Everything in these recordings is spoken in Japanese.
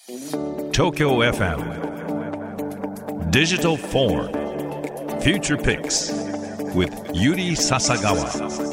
Tokyo FM Digital Forum Future Picks with Yuri Sasagawa.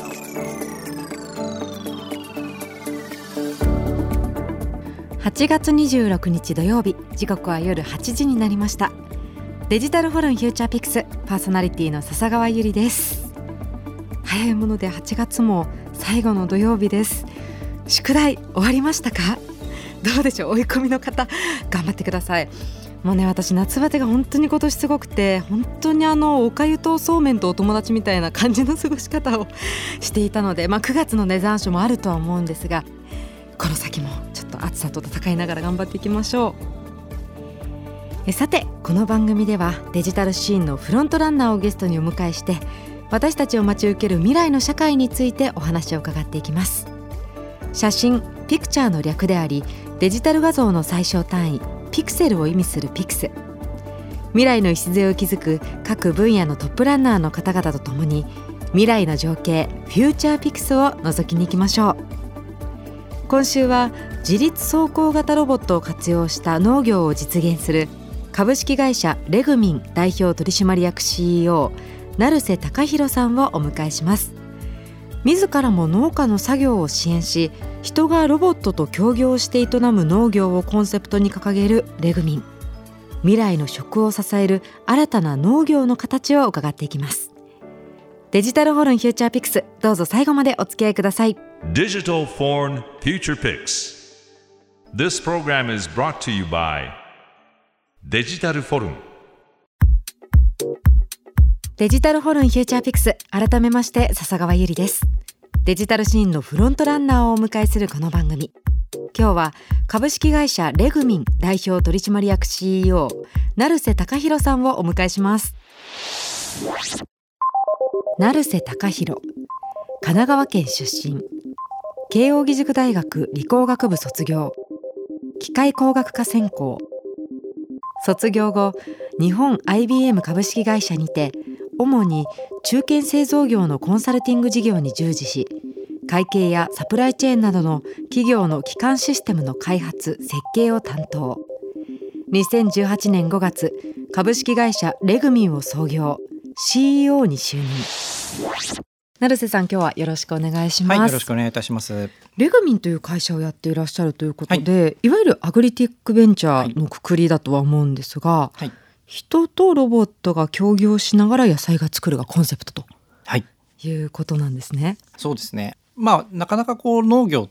8月26日土曜日、時刻は夜8時になりました。デジタルフォルムフューチャーピクスパーソナリティの笹川ゆりです。早いもので8月も最後の土曜日です。宿題終わりましたか？どうでしょう、追い込みの方頑張ってください。もうね、私夏バテが本当に今年すごくて、本当におかゆとそうめんとお友達みたいな感じの過ごし方をしていたので、9月の残暑もあるとは思うんですが、この先もちょっと暑さと戦いながら頑張っていきましょう。さて、この番組ではデジタルシーンのフロントランナーをゲストにお迎えして、私たちを待ち受ける未来の社会についてお話を伺っていきます。写真、ピクチャーの略であり、デジタル画像の最小単位ピクセルを意味するピクス。未来の礎を築く各分野のトップランナーの方々とともに、未来の情景フューチャーピクスを覗きに行きましょう。今週は自律走行型ロボットを活用した農業を実現する株式会社レグミン代表取締役 CEO 成瀬貴弘さんをお迎えします。自らも農家の作業を支援し、人がロボットと協業して営む農業をコンセプトに掲げるレグミン。未来の食を支える新たな農業の形を伺っていきます。デジタルフォルンフューチャーピクス、どうぞ最後までお付き合いください。 Digital Forum Future Picks. This program is brought to you by デジタルフォルム。 デジタルフォルンフューチャーピクス、改めまして笹川ゆりです。デジタルシーンのフロントランナーをお迎えするこの番組、今日は株式会社レグミン代表取締役 CEO 成瀬貴弘さんをお迎えします。成瀬貴弘、神奈川県出身、慶應義塾大学理工学部卒業、機械工学科専攻。卒業後、日本 IBM 株式会社にて主に中堅製造業のコンサルティング事業に従事し、会計やサプライチェーンなどの企業の基幹システムの開発・設計を担当。2018年5月、株式会社レグミンを創業、CEO に就任。成瀬さん、今日はよろしくお願いします。 はい、よろしくお願いいたします。 レグミンという会社をやっていらっしゃるということで、いわゆるアグリテックベンチャーのくくりだとは思うんですが、人とロボットが協業しながら野菜が作るがコンセプトということなんですね。 そうですね。なかなか農業って、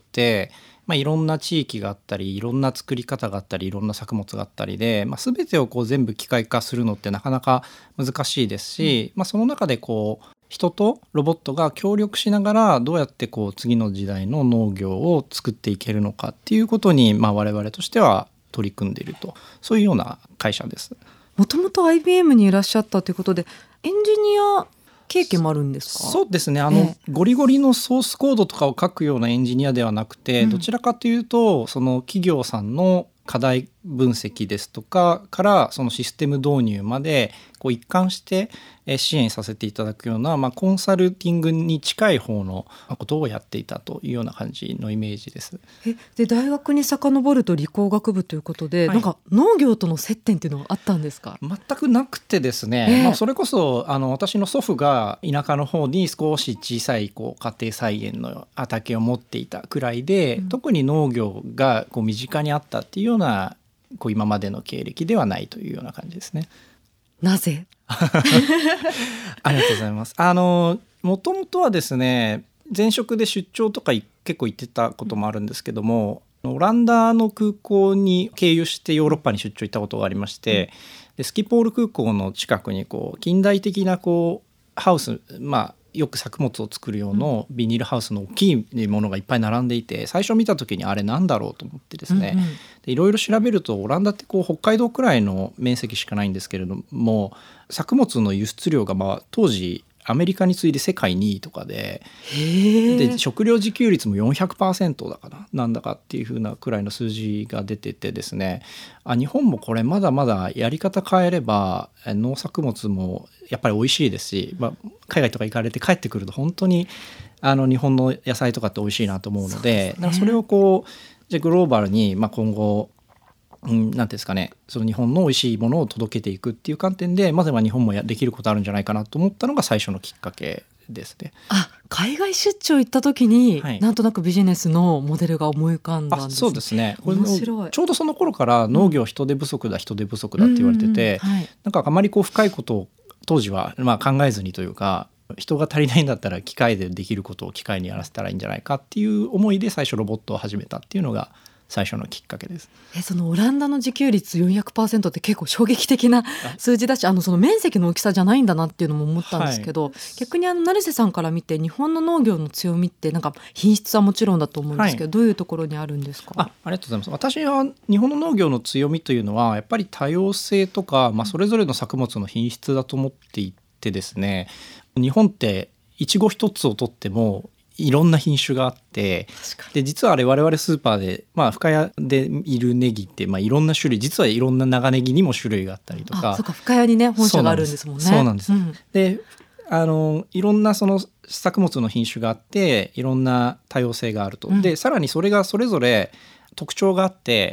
いろんな地域があったり、いろんな作り方があったり、いろんな作物があったりで、全てを全部機械化するのってなかなか難しいですし、その中で人とロボットが協力しながらどうやって次の時代の農業を作っていけるのかっていうことに、我々としては取り組んでいると、そういうような会社です。 もともと IBM にいらっしゃったということで、エンジニア経験もあるんですか？ そうですね。ゴリゴリのソースコードとかを書くようなエンジニアではなくて、どちらかというとその企業さんの課題分析ですとかからそのシステム導入まで一貫して支援させていただくような、コンサルティングに近い方のことをやっていたというような感じのイメージです。 で、大学に遡ると理工学部ということで、なんか農業との接点っていうのはあったんですか？ 全くなくてですね、それこそ私の祖父が田舎の方に少し小さい家庭菜園の畑を持っていたくらいで、特に農業が身近にあったっていうような今までの経歴ではないというような感じですね。 なぜ？ ありがとうございます。もともとはですね、前職で出張とか結構行ってたこともあるんですけども、オランダの空港に経由してヨーロッパに出張行ったことがありまして、でスキポール空港の近くに近代的なハウス、よく作物を作る用のビニールハウスの大きいものがいっぱい並んでいて、最初見た時にあれなんだろうと思ってですね、いろいろ調べるとオランダって北海道くらいの面積しかないんですけれども、作物の輸出量が当時アメリカに次いで世界2位とかで、食料自給率も 400% だかな、なんだかっていう風なくらいの数字が出ててですね、日本もこれまだまだやり方変えれば農作物もやっぱり美味しいですし、海外とか行かれて帰ってくると本当に日本の野菜とかって美味しいなと思うので、それをじゃあグローバルに今後なんていうんですかね、その日本の美味しいものを届けていくっていう観点でまずは日本もできることあるんじゃないかなと思ったのが最初のきっかけですね。 海外出張行った時に、 はい、 なんとなくビジネスのモデルが思い浮かんだんですね。 そうですね。 面白い。 ちょうどその頃から農業人手不足だ、人手不足だって言われてて、なんかあまりこう深いことを当時は考えずにというか、人が足りないんだったら機械でできることを機械にやらせたらいいんじゃないかっていう思いで最初ロボットを始めたっていうのが最初のきっかけです。 そのオランダの自給率 400% って結構衝撃的な数字だし、その面積の大きさじゃないんだなっていうのも思ったんですけど、逆に成瀬さんから見て日本の農業の強みってなんか品質はもちろんだと思うんですけど、どういうところにあるんですか？ ありがとうございます。私は日本の農業の強みというのはやっぱり多様性とか、それぞれの作物の品質だと思っていてですね、日本っていちご一つをとってもいろんな品種があって、で実はあれ我々スーパーで、深谷でいるネギって、いろんな種類、実はいろんな長ネギにも種類があったりとか。 そうか、深谷にね本社があるんですもんね。 そうなんです。でいろんなその作物の品種があっていろんな多様性があると。でさらにそれがそれぞれ特徴があって、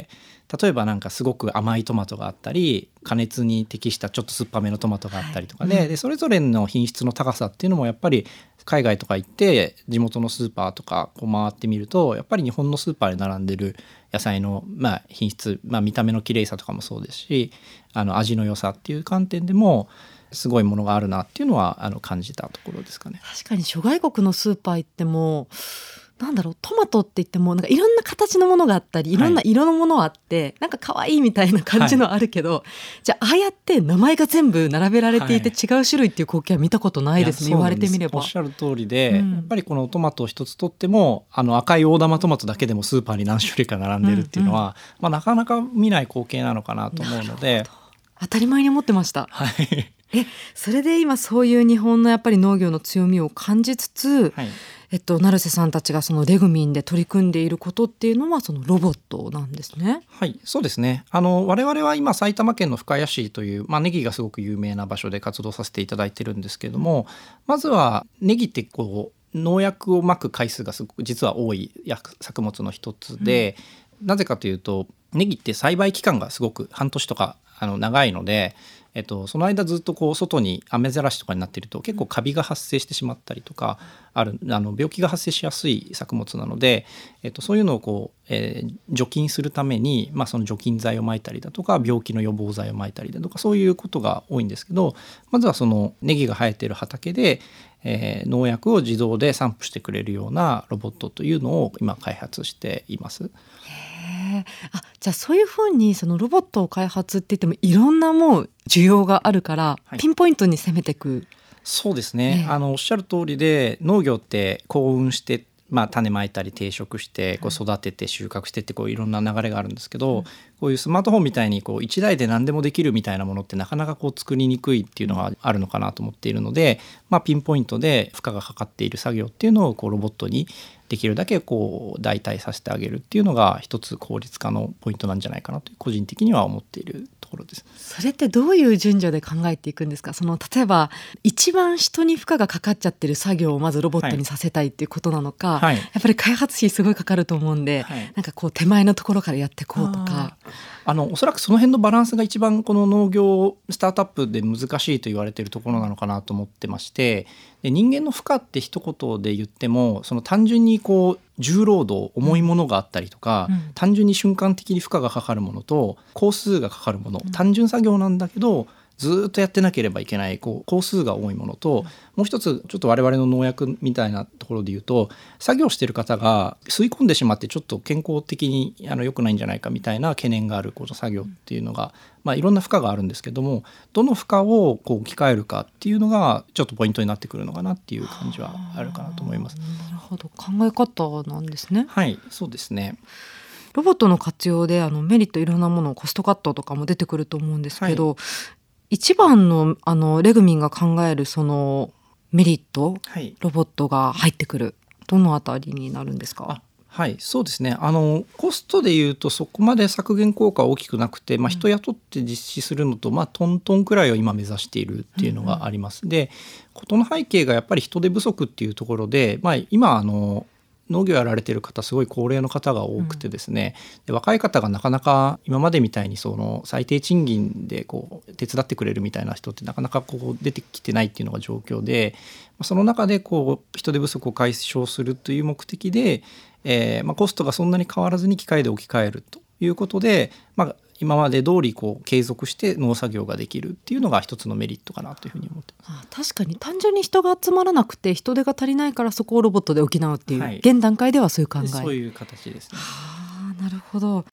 例えばなんかすごく甘いトマトがあったり、加熱に適したちょっと酸っぱめのトマトがあったりとかで、それぞれの品質の高さっていうのもやっぱり海外とか行って地元のスーパーとかこう回ってみると、やっぱり日本のスーパーに並んでる野菜の品質、見た目の綺麗さとかもそうですし、味の良さっていう観点でもすごいものがあるなっていうのは感じたところですかね。 確かに諸外国のスーパー行ってもトマトって言ってもなんかいろんな形のものがあったり、いろんな色のものがあって、なんか可愛いみたいな感じのあるけど、じゃあああやって名前が全部並べられていて違う種類っていう光景は見たことないですね。言われてみればおっしゃる通りで、やっぱりこのトマトを一つとっても赤い大玉トマトだけでもスーパーに何種類か並んでるっていうのは、なかなか見ない光景なのかなと思うので、 当たり前に思ってました。それで今そういう日本のやっぱり農業の強みを感じつつ、成瀬さんたちがそのレグミンで取り組んでいることっていうのはそのロボットなんですね。 はい、そうですね。我々は今埼玉県の深谷市という、ネギがすごく有名な場所で活動させていただいてるんですけども、まずはネギってこう農薬をまく回数がすごく実は多い作物の一つで、なぜかというとネギって栽培期間がすごく半年とか長いので、その間ずっとこう外に雨ざらしとかになっていると結構カビが発生してしまったりとか病気が発生しやすい作物なので、そういうのをこう、除菌するために、その除菌剤をまいたりだとか病気の予防剤をまいたりだとか、そういうことが多いんですけど、まずはそのネギが生えている畑で、農薬を自動で散布してくれるようなロボットというのを今開発しています。 じゃあそういうふうにそのロボットを開発って言ってもいろんなもう需要があるから、ピンポイントに攻めていく。 そうですね、おっしゃる通りで、農業って幸運して種まいたり定食してこう育てて収穫してってこういろんな流れがあるんですけど、こういうスマートフォンみたいにこう1台で何でもできるみたいなものってなかなかこう作りにくいっていうのがあるのかなと思っているので、ピンポイントで負荷がかかっている作業っていうのをこうロボットにできるだけこう代替させてあげるっていうのが一つ効率化のポイントなんじゃないかなと個人的には思っているところです。 それってどういう順序で考えていくんですか？例えば一番人に負荷がかかっちゃってる作業をまずロボットにさせたいっていうことなのか、やっぱり開発費すごいかかると思うんで、なんかこう手前のところからやっていこうとか。 おそらくその辺のバランスが一番この農業スタートアップで難しいと言われているところなのかなと思ってまして、で人間の負荷って一言で言ってもその単純にこう重労働重いものがあったりとか、単純に瞬間的に負荷がかかるものと工数がかかるもの、単純作業なんだけどずっとやってなければいけない工数が多いものと、もう一つちょっと我々の農薬みたいなところで言うと作業している方が吸い込んでしまってちょっと健康的に良くないんじゃないかみたいな懸念があるこの作業っていうのが、いろんな負荷があるんですけども、どの負荷をこう置き換えるかっていうのがちょっとポイントになってくるのかなっていう感じはあるかなと思います。 なるほど、考え方なんですね。 はい、そうですね。 ロボットの活用でメリットいろんなものコストカットとかも出てくると思うんですけど、一番のレグミンが考えるそのメリット、ロボットが入ってくるどのあたりになるんですか？ はい、そうですね。コストでいうとそこまで削減効果は大きくなくて、人雇って実施するのと、トントンくらいを今目指しているっていうのがあります。で、事の背景がやっぱり人手不足っていうところで、今農業やられてる方すごい高齢の方が多くてですね、で若い方がなかなか今までみたいにその最低賃金でこう手伝ってくれるみたいな人ってなかなかこう出てきてないっていうのが状況で、その中でこう人手不足を解消するという目的で、コストがそんなに変わらずに機械で置き換えるということで、今まで通りこう継続して農作業ができるっていうのが一つのメリットかなというふうに思ってます。 確かに単純に人が集まらなくて人手が足りないからそこをロボットで補うっていう、 はい、 現段階ではそういう考え。 そういう形ですね。 なるほど。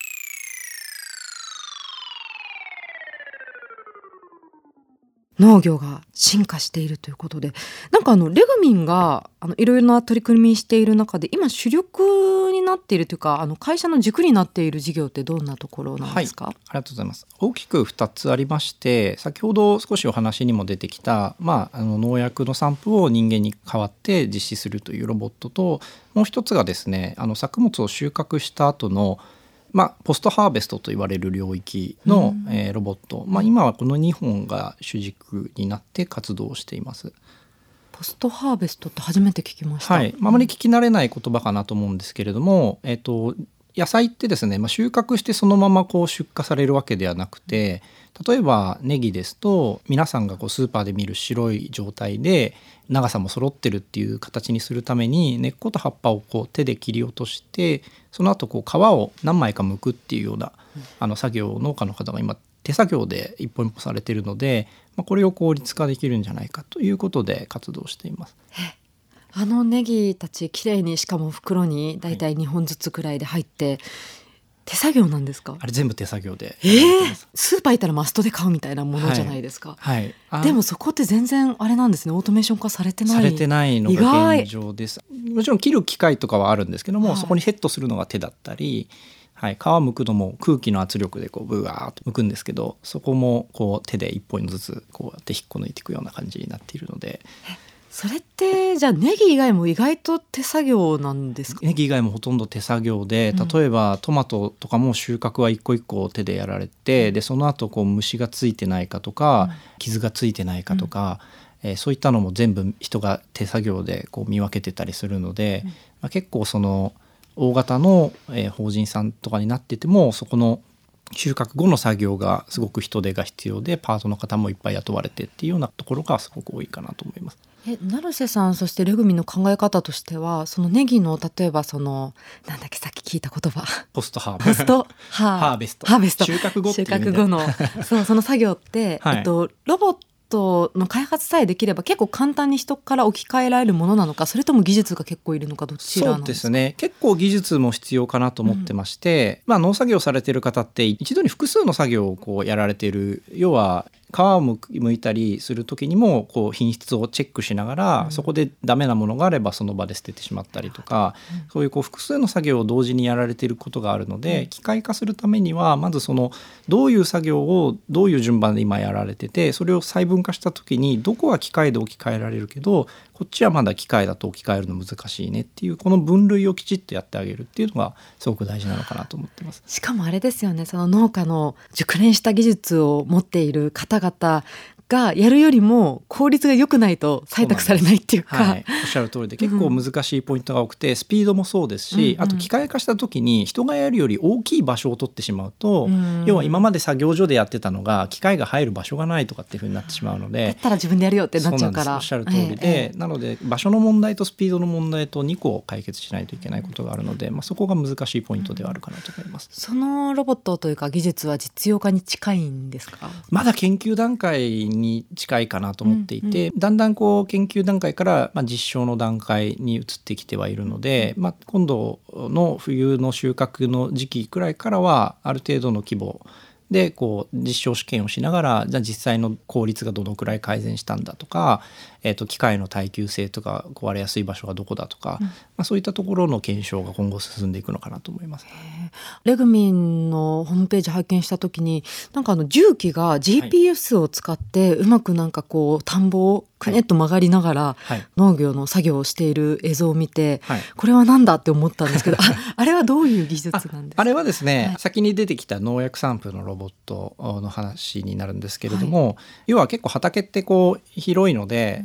農業が進化しているということで、なんかレグミンがいろいろな取り組みしている中で今主力になっているというか会社の軸になっている事業ってどんなところなんですか？ はい、ありがとうございます。大きく2つありまして、先ほど少しお話にも出てきた、農薬の散布を人間に代わって実施するというロボットと、もう一つがですね、作物を収穫した後のポストハーベストと言われる領域の、ロボット、今はこの2本が主軸になって活動しています。 ポストハーベストって初めて聞きました。 はい、あまり聞き慣れない言葉かなと思うんですけれども、野菜ってですね、収穫してそのままこう出荷されるわけではなくて、例えばネギですと皆さんがこうスーパーで見る白い状態で長さも揃ってるっていう形にするために、根っこと葉っぱをこう手で切り落として、その後こう皮を何枚か剥くっていうような作業を農家の方が今手作業で一本一本されているので、これを効率化できるんじゃないかということで活動しています。 ネギたちきれいに、しかも袋にだいたい2本ずつくらいで入って、手作業なんですか？ あれ全部手作業で、 スーパー行ったらマストで買うみたいなものじゃないですか。 はいはい、 でもそこって全然あれなんですね、オートメーション化されてないのが現状です。もちろん切る機械とかはあるんですけども、そこにセットするのが手だったり、皮剥くのも空気の圧力でこうブワーッと剥くんですけど、そこもこう手で一本ずつこうやって引っこ抜いていくような感じになっているので。 それってじゃあネギ以外も意外と手作業なんですか？ ネギ以外もほとんど手作業で、例えばトマトとかも収穫は一個一個手でやられて、でその後こう虫がついてないかとか、傷がついてないかとか、そういったのも全部人が手作業でこう見分けてたりするので、結構その大型の法人さんとかになってても、そこの収穫後の作業がすごく人手が必要で、パートの方もいっぱい雇われてっていうようなところがすごく多いかなと思います。 成瀬さん、そしてレグミの考え方としては、そのネギの例えばそのなんだっけ、さっき聞いた言葉、 ポストハーベスト収穫後っていう意味で、 収穫後のその作業って、ロボットの開発さえできれば結構簡単に人から置き換えられるものなのか、それとも技術が結構いるのか、どちらなんですか？ そうですね、結構技術も必要かなと思ってまして、農作業されてる方って一度に複数の作業をこうやられている、要は皮を剥いたりする時にもこう品質をチェックしながら、そこでダメなものがあればその場で捨ててしまったりとか、そういうこう複数の作業を同時にやられていることがあるので、機械化するためにはまずそのどういう作業をどういう順番で今やられてて、それを細分化した時にどこは機械で置き換えられるけど、こっちはまだ機械だと置き換えるの難しいねっていう、この分類をきちっとやってあげるっていうのがすごく大事なのかなと思ってます。 しかもあれですよね、その農家の熟練した技術を持っている方々がやるよりも効率が良くないと採択されないっていうか、 おっしゃる通りで、結構難しいポイントが多くて、スピードもそうですし、あと機械化した時に人がやるより大きい場所を取ってしまうと、要は今まで作業所でやってたのが機械が入る場所がないとかっていう風になってしまうので、 だったら自分でやるよってなっちゃうから。 おっしゃる通りで、なので場所の問題とスピードの問題と2個解決しないといけないことがあるので、そこが難しいポイントではあるかなと思います。 そのロボットというか技術は実用化に近いんですか？ まだ研究段階に近いかなと思っていて、だんだんこう研究段階から実証の段階に移ってきてはいるので、今度の冬の収穫の時期くらいからはある程度の規模でこう実証試験をしながら、じゃあ実際の効率がどのくらい改善したんだとか、機械の耐久性とか壊れやすい場所がどこだとか、そういったところの検証が今後進んでいくのかなと思います。 レグミンのホームページ拝見した時に、なんか重機が GPS を使ってうまくなんかこう田んぼをくねっと曲がりながら農業の作業をしている映像を見て、これはなんだって思ったんですけど、あれはどういう技術なんですか？ あれはですね、先に出てきた農薬散布のロボットの話になるんですけれども、要は結構畑ってこう広いので、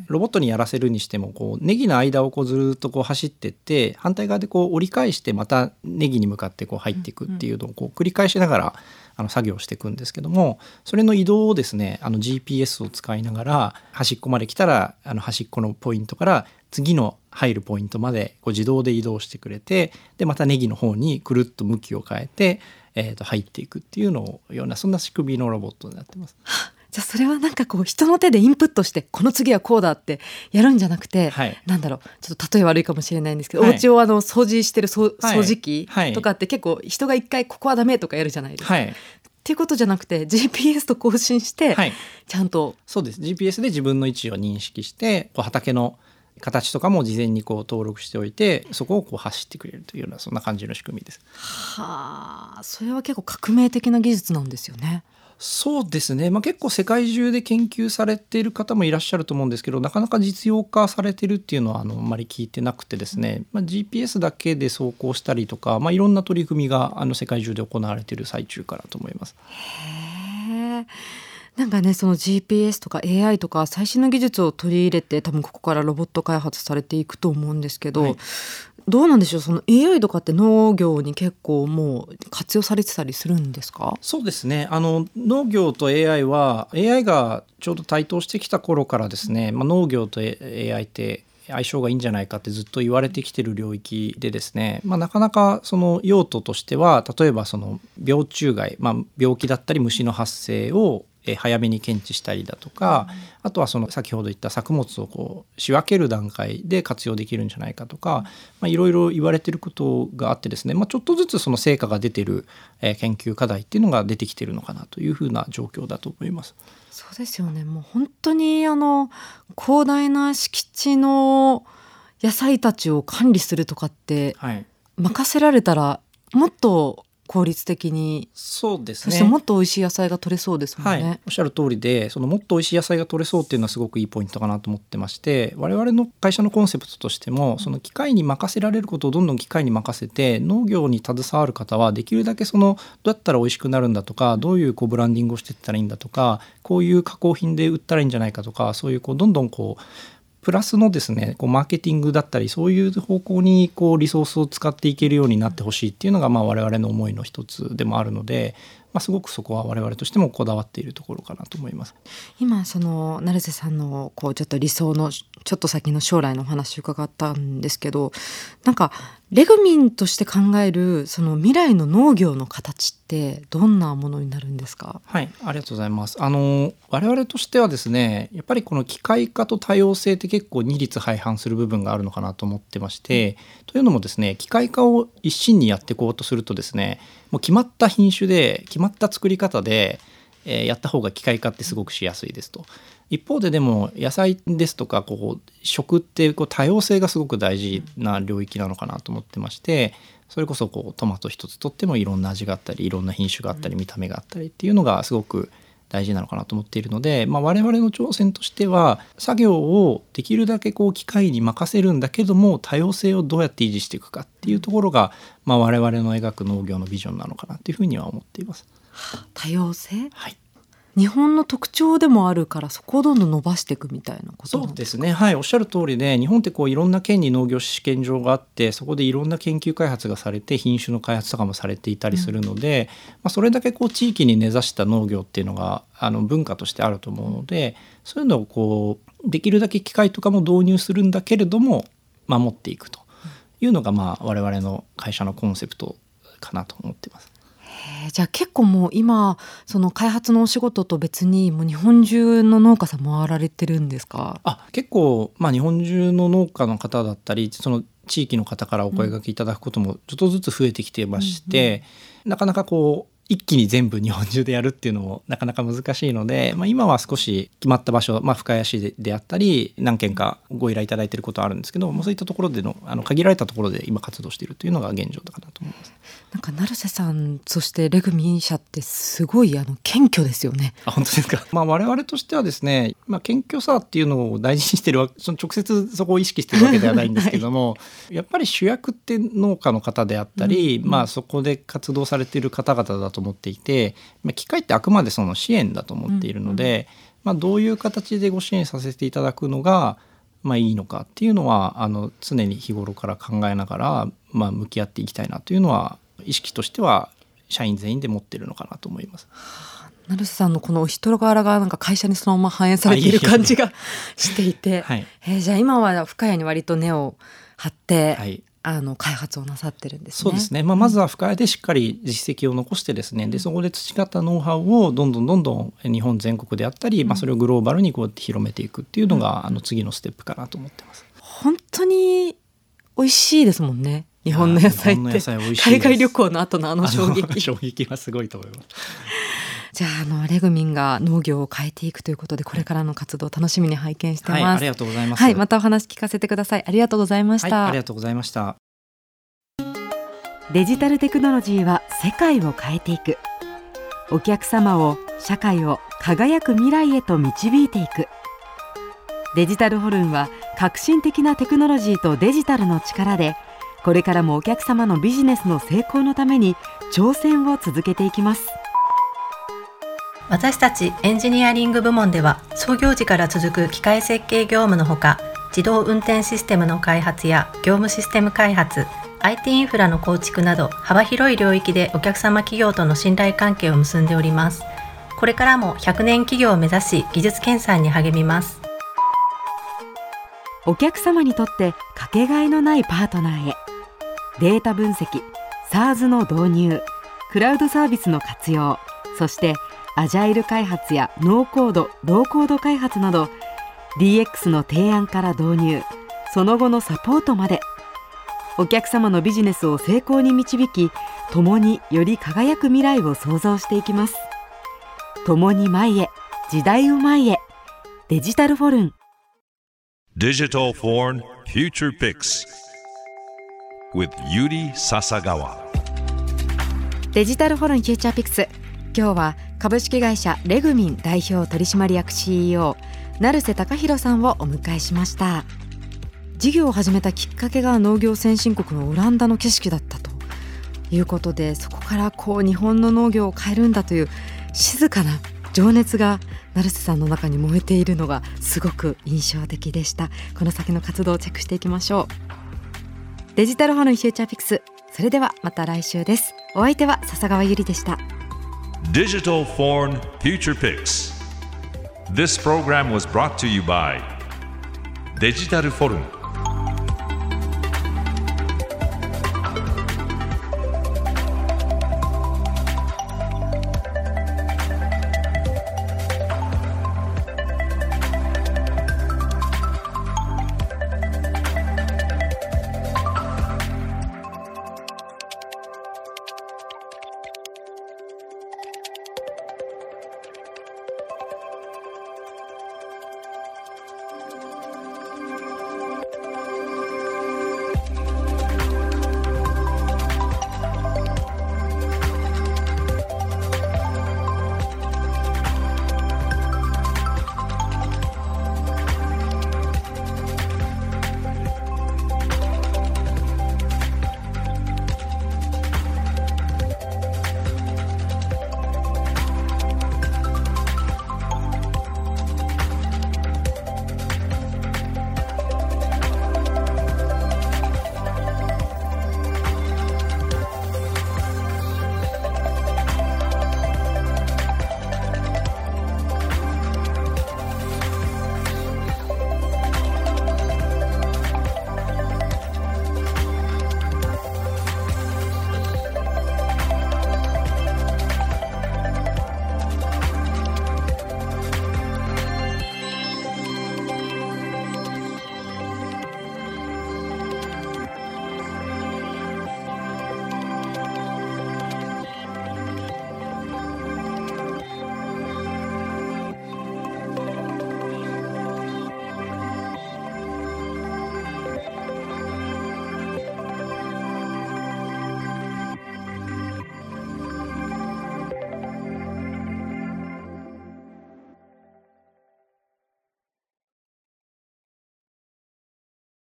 ロボットにやらせるにしてもこうネギの間をこうずっとこう走ってって反対側でこう折り返してまたネギに向かってこう入っていくっていうのをこう繰り返しながら作業していくんですけども、それの移動をですねGPS を使いながら端っこまで来たら端っこのポイントから次の入るポイントまでこう自動で移動してくれて、でまたネギの方にくるっと向きを変えて、入っていくっていうのをようなそんな仕組みのロボットになってます。 じゃあそれはなんかこう人の手でインプットしてこの次はこうだってやるんじゃなくて、 はい、 なんだろうちょっと例え悪いかもしれないんですけど、 はい、 お家を掃除してる掃除機はいとかって結構人が一回ここはダメとかやるじゃないですか、 はい、 っていうことじゃなくて GPS と更新して、 はい、 ちゃんとそうです GPS で自分の位置を認識してこう畑の形とかも事前にこう登録しておいてそこをこう走ってくれるというようなそんな感じの仕組みです。 はあ、それは結構革命的な技術なんですよね。 そうですね、結構世界中で研究されている方もいらっしゃると思うんですけど、なかなか実用化されてるっていうのはあんまり聞いてなくてですね、GPS だけで走行したりとか、いろんな取り組みが世界中で行われている最中かなと思います。 へー、なんかねその GPS とか AI とか最新の技術を取り入れて多分ここからロボット開発されていくと思うんですけど、はい、どうなんでしょう、その AI とかって農業に結構もう活用されてたりするんですか？ そうですね、農業と AI は AI がちょうど台頭してきた頃からですね、農業と AI って相性がいいんじゃないかってずっと言われてきている領域でですね、なかなかその用途としては例えばその病虫害、病気だったり虫の発生を早めに検知したりだとか、あとはその先ほど言った作物をこう仕分ける段階で活用できるんじゃないかとか、いろいろ言われていることがあってですね、ちょっとずつその成果が出ている研究課題っていうのが出てきているのかなというふうな状況だと思います。 そうですよね、もう本当に広大な敷地の野菜たちを管理するとかって、はい、任せられたらもっと効率的に、 そうですね、 そしてもっと美味しい野菜が取れそうですもんね。 はい、おっしゃる通りで、そのもっと美味しい野菜が取れそうっていうのはすごくいいポイントかなと思ってまして、我々の会社のコンセプトとしてもその機械に任せられることをどんどん機械に任せて、農業に携わる方はできるだけそのどうやったら美味しくなるんだとか、どういうブランディングをしていったらいいんだとか、こういう加工品で売ったらいいんじゃないかとか、そういうどんどんプラスのですねマーケティングだったりそういう方向にリソースを使っていけるようになってほしいっていうのが我々の思いの一つでもあるので、すごくそこは我々としてもこだわっているところかなと思います。 今その成瀬さんのちょっと理想のちょっと先の将来のお話を伺ったんですけど、なんかレグミンとして考えるその未来の農業の形ってどんなものになるんですか？ はい、ありがとうございます。我々としてはですね、やっぱりこの機械化と多様性って結構二律背反する部分があるのかなと思ってまして、というのもですね、機械化を一心にやっていこうとするとですね、もう決まった品種で決まった作り方で、やった方が機械化ってすごくしやすいですと。一方ででも野菜ですとか食って多様性がすごく大事な領域なのかなと思ってまして、それこそトマト一つとってもいろんな味があったりいろんな品種があったり見た目があったりっていうのがすごく大事なのかなと思っているので、我々の挑戦としては作業をできるだけ機械に任せるんだけども多様性をどうやって維持していくかっていうところが、我々の描く農業のビジョンなのかなというふうには思っています。 多様性、 はい、 日本の特徴でもあるからそこをどんどん伸ばしていくみたいなことなんですか？ そうですね、はい、おっしゃる通りで、日本っていろんな県に農業試験場があって、そこでいろんな研究開発がされて品種の開発とかもされていたりするので、それだけ地域に根ざした農業っていうのが文化としてあると思うので、そういうのをできるだけ機械とかも導入するんだけれども守っていくというのが我々の会社のコンセプトかなと思っています。 じゃあ結構もう今その開発のお仕事と別にもう日本中の農家さん回られてるんですか？ 結構日本中の農家の方だったりその地域の方からお声掛けいただくこともちょっとずつ増えてきてまして、なかなか一気に全部日本中でやるっていうのもなかなか難しいので、今は少し決まった場所、深谷市であったり何件かご依頼いただいていることはあるんですけど、そういったところでの限られたところで今活動しているというのが現状かなと思います。 なんか成瀬さんそしてレグミン社ってすごい謙虚ですよね。 本当ですか？我々としてはですね、謙虚さっていうのを大事にしてるその直接そこを意識してるわけではないんですけども、はい、やっぱり主役って農家の方であったり、そこで活動されている方々だと思っていて、機械ってあくまでその支援だと思っているので、 どういう形でご支援させていただくのがいいのかっていうのは常に日頃から考えながら、向き合っていきたいなというのは意識としては社員全員で持っているのかなと思います。 成瀬さんのこのお人柄がなんか会社にそのまま反映されている感じがしていて、はい、じゃあ今は深谷に割と根を張って、はい、開発をなさってるんですね。 そうですね、まずは深谷でしっかり実績を残してですね、でそこで培ったノウハウをどんどん日本全国であったり、それをグローバルにこうやって広めていくっていうのが、次のステップかなと思ってます。 本当に美味しいですもんね、日本の野菜って海外旅行の後の衝撃はすごいと思います。 じゃあレグミンが農業を変えていくということで、これからの活動を楽しみに拝見してます。 はい、ありがとうございます。 はい、またお話聞かせてください。ありがとうございました。 はい、ありがとうございました。 デジタルテクノロジーは世界を変えていく。お客様を、社会を輝く未来へと導いていく。デジタルホルンは革新的なテクノロジーとデジタルの力で、これからもお客様のビジネスの成功のために挑戦を続けていきます。 私たちエンジニアリング部門では、創業時から続く機械設計業務のほか、自動運転システムの開発や業務システム開発、IT インフラの構築など幅広い領域でお客様企業との信頼関係を結んでおります。これからも100年企業を目指し、技術研鑽に励みます。 お客様にとってかけがえのないパートナーへ。データ分析、SaaS の導入、クラウドサービスの活用、そしてアジャイル開発やノーコード・ローコード開発など DX の提案から導入、その後のサポートまで、お客様のビジネスを成功に導き、共により輝く未来を創造していきます。共に前へ、時代を前へ。デジタルフォルン Digital Foreign Future Picks with Yuri Sasagawa。 デジタルフォルンフューチャーピクス、今日は株式会社レグミン代表取締役 CEO 成瀬貴弘さんをお迎えしました。事業を始めたきっかけが農業先進国のオランダの景色だったということで、そこから日本の農業を変えるんだという静かな情熱が成瀬さんの中に燃えているのがすごく印象的でした。この先の活動をチェックしていきましょう。デジタルフォルンフューチャーピクス、それではまた来週です。お相手は笹川ゆりでした。 Digital Foreign Future Picks. This program was brought to you by デジタルフォルン